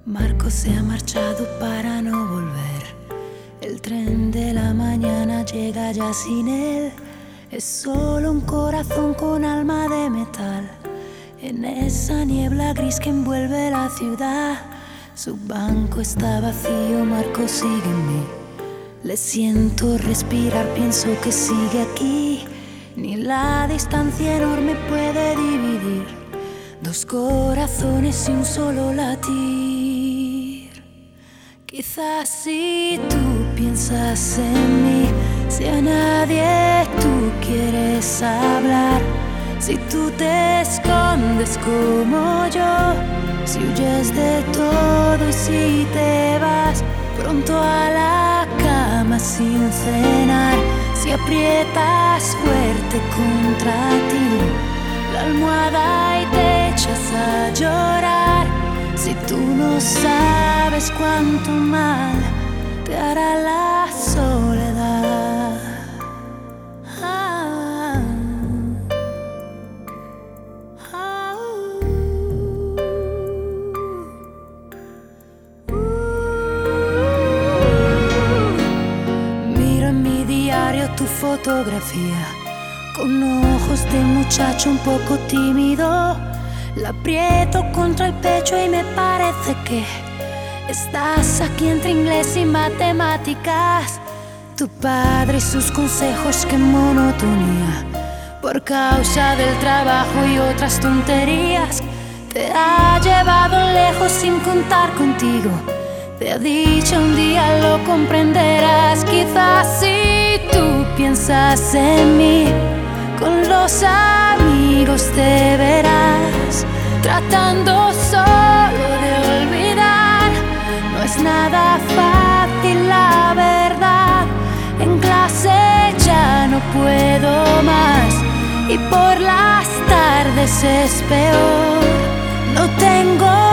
Marco se ha marchado para no volver. El tren de la mañana llega ya sin él. Es solo un corazón con alma de metal. En esa niebla gris que envuelve la ciudad, su banco está vacío, Marco sigue en mí. Le siento respirar, pienso que sigue aquí. Ni la distancia enorme puede dividir dos corazones y un solo latir. Quizás si tú piensas en mí, si a nadie tú quieres hablar, si tú te escondes como yo, si huyes de todo y si te vas pronto a la cama sin cenar, si aprietas fuerte contra ti la almohada y te echas a llorar, si tú no sabes cuánto mal te hará la soledad. Miro en mi diario tu fotografía, con ojos de muchacho un poco tímido. La aprieto contra el pecho y me parece que estás aquí entre inglés y matemáticas. Tu padre y sus consejos, qué monotonía. Por causa del trabajo y otras tonterías, te ha llevado lejos sin contar contigo. Te ha dicho un día lo comprenderás. Quizás si tú piensas en mí, con los amigos te verás tratando solo de olvidar. No es nada fácil, la verdad. En clase ya no puedo más y por las tardes es peor. No tengo